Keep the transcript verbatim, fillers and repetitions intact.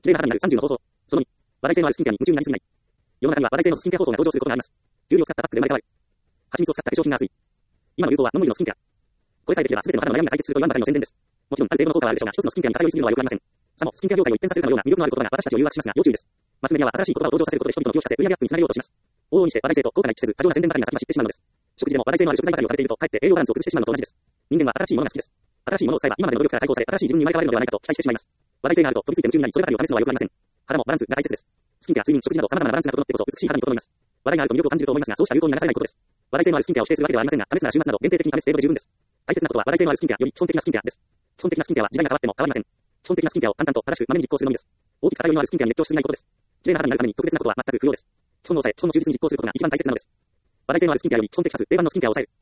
綺麗な肌になるさんじゅうの方法。そのに、話題性のあるスキンケアに夢中になりすぎない。世の中には話題性のスキンケア方法が登場することがあります。有料を使ったパックで生まれ変わる。蜂蜜を使った化粧品が熱い。今の流行は飲むのスキンケア。これさえできれば全ての肌の悩みが解決すると言わんばかりの宣伝です。もちろんある程度の効果はあるでしょうが、一つのスキンケアに偏りすぎるのは良くありません。さもスキンケア業界を一変させるかのような魅力のある言葉が私たちを誘惑しますが、要注意です。マスメディアは新しい言葉を登場させることで人々の投資させ、売上アップにつなげようとします。往々にして話題性と効果が一致せず、過剰な宣伝ばかりが先走ってしまうのです。食事でも話題性のある食材ばかりを食べていると、かえって栄養バランスを崩してしまうのと同じです。人間は新しいものが好きです。新しいものを使えば今までの努力から解放され、新しい自分に生まれ変われるのではないかと期待してしまいます。話題性があると飛びついて夢中になり、そればかりを試すのは良くありません。肌もバランスが大切です。スキンケア、睡眠、食事など様々なバランスが整ってこそ美しい肌に整います。話題があると魅力を感じると思いますが、そうした流行に流されないことです。話題性のあるスキンケアを否定するわけではありませんが、試すなら週末など限定的に試す程度で十分です。大切なことは話題性のあるスキンケアより基本的なスキンケアです。基本的なスキンケアは時代が変わっても変わりません。基本的なスキンケアを淡々と正しくまめに実行するのみです。大きく偏りのあるスキンケアに熱狂しすぎないことです。綺麗な肌になるために特別なことは全く不要です。基本を抑え、基本を忠実に実行することが一番大切なのです。話題性のあるスキンケアより基本的かつ定番のスキンケアを抑える。